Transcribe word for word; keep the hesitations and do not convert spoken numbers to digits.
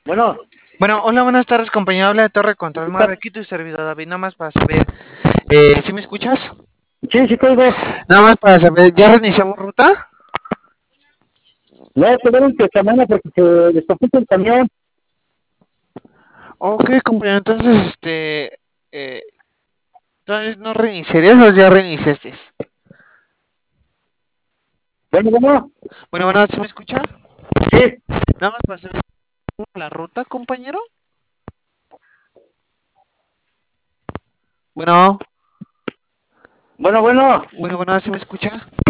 Bueno, Bueno, hola, buenas tardes, compañero. Habla de Torre Control está- Nueve, aquí tu servidor David. Nada más para saber, eh, ¿sí me escuchas? sí, sí, te oigo. Nada más para saber, ¿ya reiniciamos ruta? No, tuvieron que semana porque se descompuso el camión. Ok, compañero, entonces, este, eh, entonces no reiniciarías o ya reiniciaste. Bueno, bueno, Bueno, bueno, ¿sí me escucha? sí. Nada más para saber la ruta, compañero. Bueno, Bueno, bueno, bueno, bueno, ¿sí me escucha?